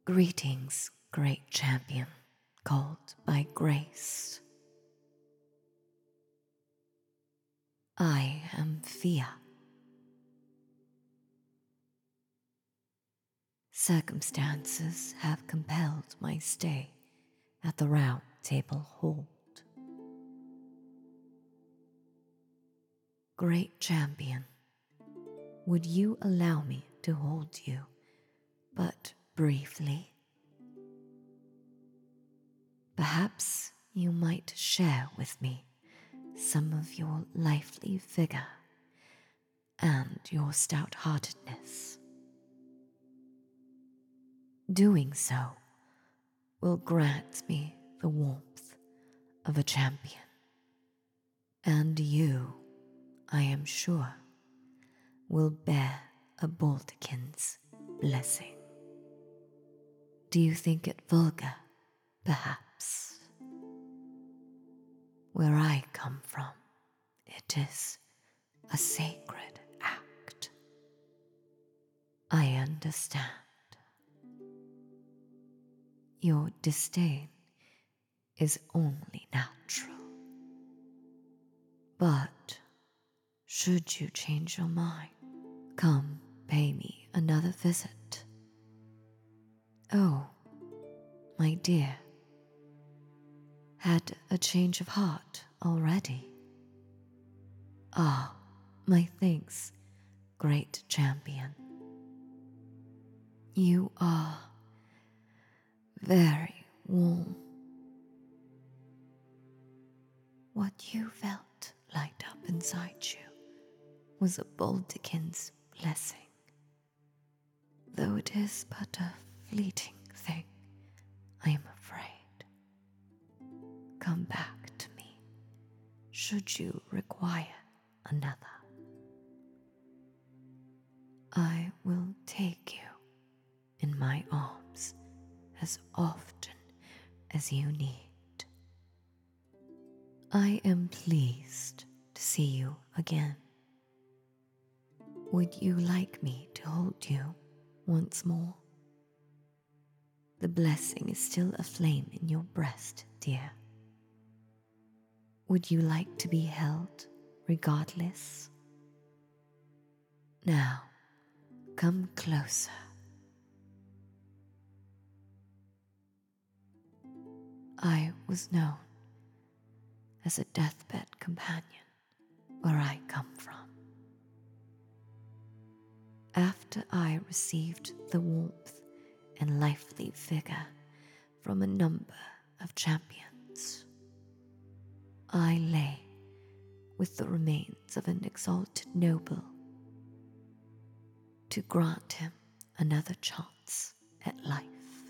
Greetings, great champion, called by grace. I am Fia. Circumstances have compelled my stay at the Round Table Hold. Great champion, would you allow me to hold you, but briefly? Perhaps you might share with me some of your lively vigor and your stout-heartedness. Doing so will grant me the warmth of a champion, and you, I am sure, will bear a Baldekin's blessing. Do you think it vulgar, perhaps? Where I come from, it is a sacred act. I understand. Your disdain is only natural. But should you change your mind, come pay me another visit. Oh, my dear, had a change of heart already? Ah, my thanks, great champion. You are very warm. What you felt light up inside you was a Baldekin's blessing. Though it is but a fleeting thing, I am afraid. Come back to me, should you require another. I will take you in my arms as often as you need. I am pleased to see you again. Would you like me to hold you once more? The blessing is still aflame in your breast, dear. Would you like to be held regardless? Now, come closer. I was known as a deathbed companion where I come from. After I received the warmth and lively vigor from a number of champions, I lay with the remains of an exalted noble to grant him another chance at life.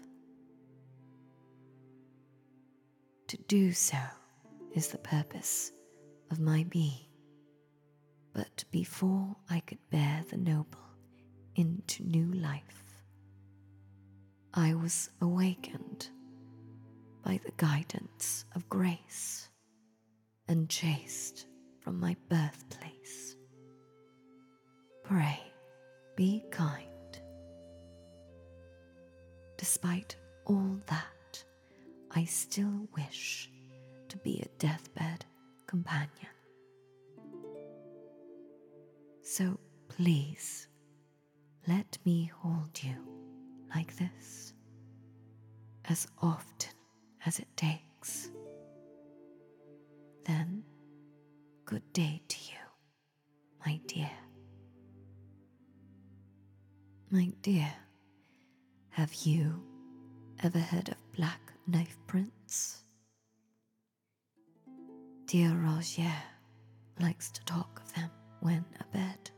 To do so is the purpose of my being, but before I could bear the noble into new life, I was awakened by the guidance of grace and chased from my birthplace. Pray, be kind. Despite all that, I still wish to be a deathbed companion. So please, let me hold you like this as often as it takes. Then, good day to you, my dear. My dear, have you ever heard of Black Knife Prince? Dear Rogier likes to talk of them when abed,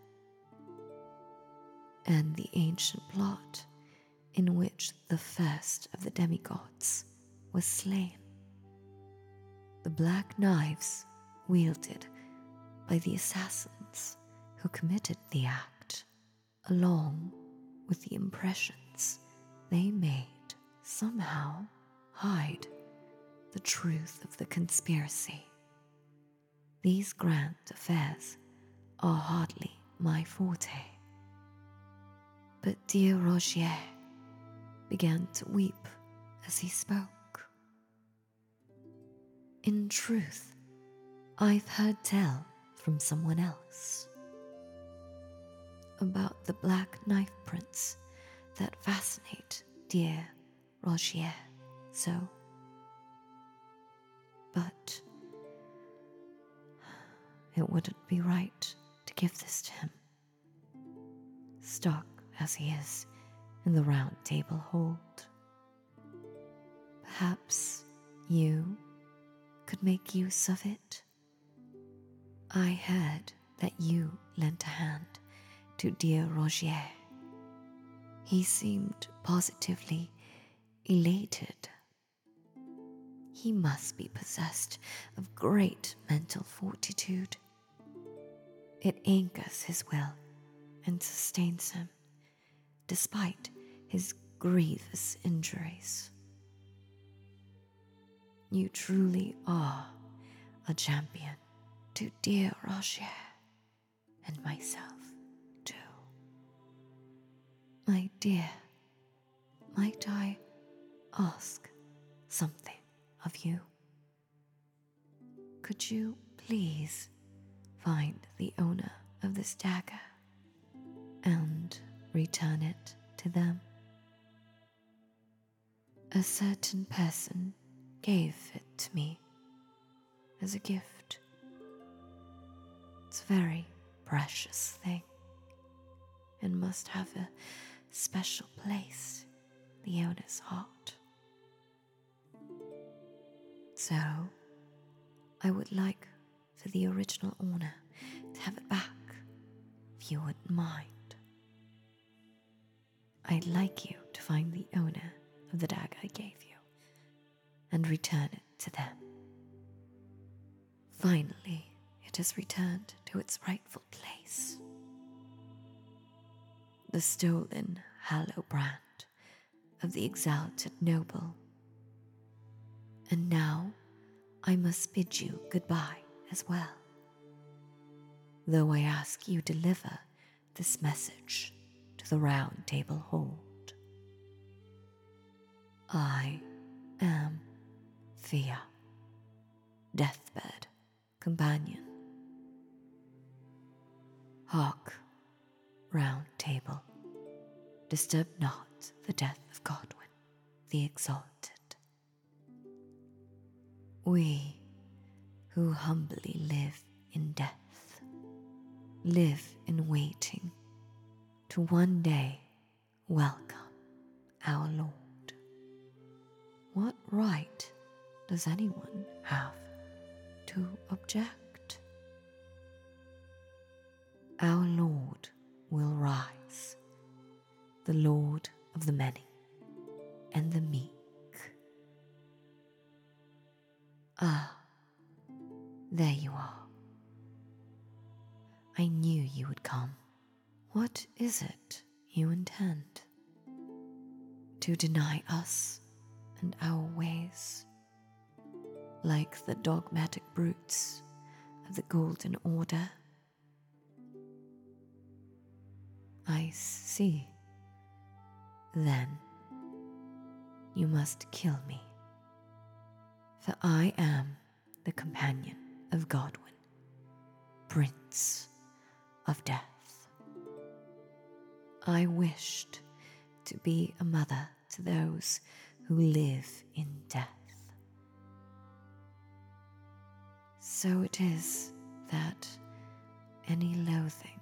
and the ancient plot in which the first of the demigods was slain. The black knives wielded by the assassins who committed the act, along with the impressions they made, somehow hide the truth of the conspiracy. These grand affairs are hardly my forte. But dear Rogier, began to weep as he spoke. In truth, I've heard tell from someone else about the black knife prints that fascinate dear Rogier so. But it wouldn't be right to give this to him, stuck as he is in the Round Table hold. Perhaps you could make use of it. I heard that you lent a hand to dear Rogier. He seemed positively elated. He must be possessed of great mental fortitude. It anchors his will and sustains him, despite his grievous injuries. You truly are a champion to dear Rogier and myself too. My dear, might I ask something of you? Could you please find the owner of this dagger and return it to them? A certain person gave it to me as a gift. It's a very precious thing and must have a special place in the owner's heart. So, I would like for the original owner to have it back, if you wouldn't mind. I'd like you to find the owner of the dagger I gave you and return it to them. Finally, it is returned to its rightful place. The stolen halo brand of the exalted noble. And now I must bid you goodbye as well, though I ask you deliver this message to the Round Table hold. I am Fia, deathbed companion. Hark, Round Table, disturb not the death of Godwin the Exalted. We who humbly live in death, live in waiting to one day welcome our Lord. What right does anyone have to object? Our Lord will rise, the Lord of the many and the meek. Ah, there you are. I knew you would come. What is it you intend? To deny us and our ways, like the dogmatic brutes of the Golden Order? I see. Then you must kill me, for I am the companion of Godwin, Prince of Death. I wished to be a mother to those who live in death. So it is that any loathing,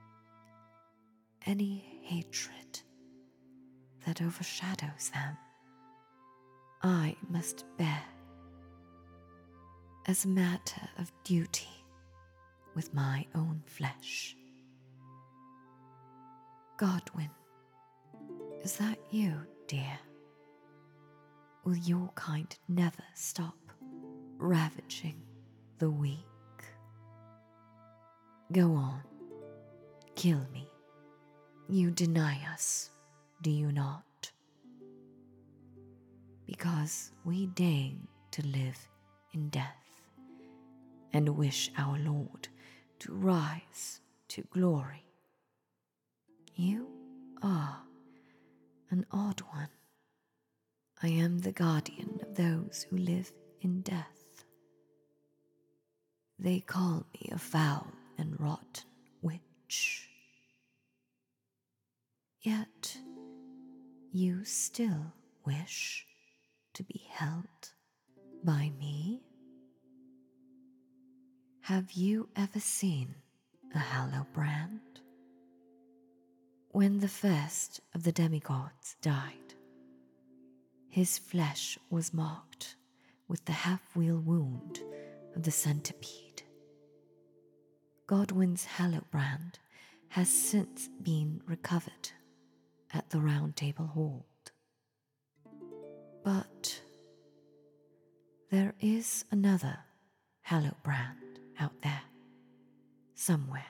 any hatred that overshadows them, I must bear as a matter of duty with my own flesh. Godwin, is that you, dear? Will your kind never stop ravaging the weak? Go on, kill me. You deny us, do you not? Because we deign to live in death and wish our Lord to rise to glory. You are an odd one, I am the guardian of those who live in death. They call me a foul and rotten witch. Yet you still wish to be held by me? Have you ever seen a Hallowbrand? When the first of the demigods died, his flesh was marked with the half-wheel wound of the centipede. Godwyn's Hallowbrand has since been recovered at the Round Table Hold. But there is another Hallowbrand out there, somewhere.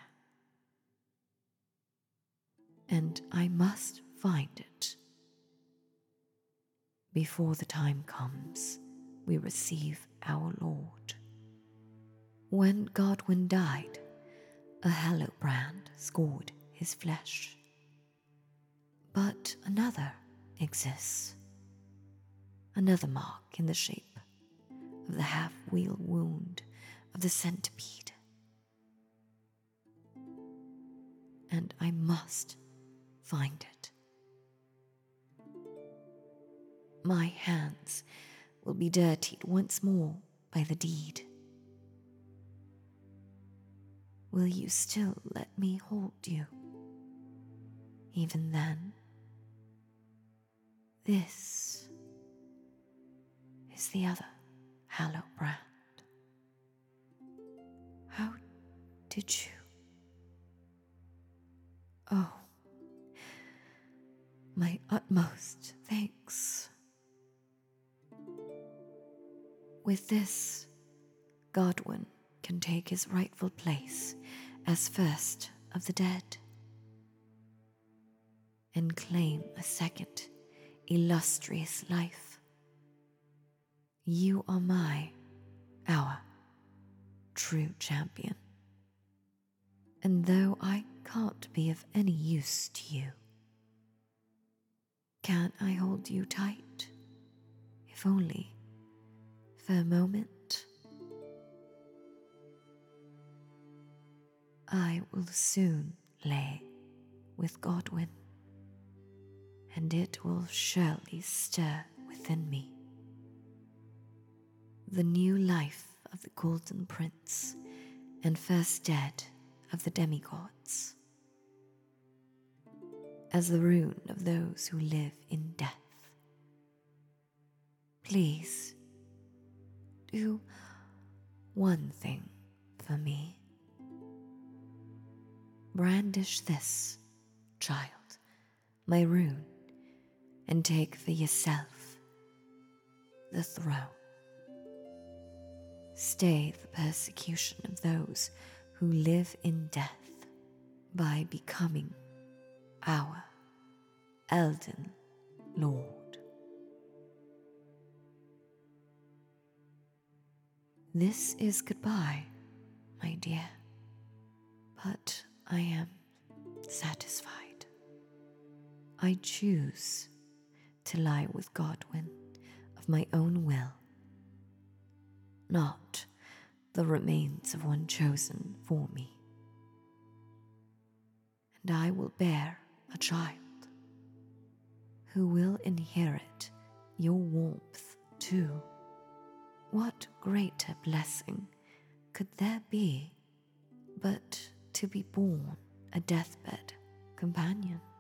And I must find it before the time comes we receive our Lord. When Godwyn died, a Hallowbrand scored his flesh. But another exists, another mark in the shape of the half-wheel wound of the centipede. And I must find it. My hands will be dirtied once more by the deed. Will you still let me hold you? Even then, this is the other Hallowbrand. How did you? Oh, my utmost thanks. With this, Godwyn can take his rightful place as first of the dead and claim a second illustrious life. You are our true champion. And though I can't be of any use to you, can I hold you tight, if only for a moment? I will soon lay with Godwyn, and it will surely stir within me the new life of the Golden Prince and first dead of the demigods, as the rune of those who live in death. Please, do one thing for me. Brandish this, child, my rune, and take for yourself the throne. Stay the persecution of those who live in death by becoming our Elden Lord. This is goodbye, my dear, but I am satisfied. I choose to lie with Godwyn of my own will, not the remains of one chosen for me. And I will bear a child who will inherit your warmth too. What greater blessing could there be but to be born a deathbed companion?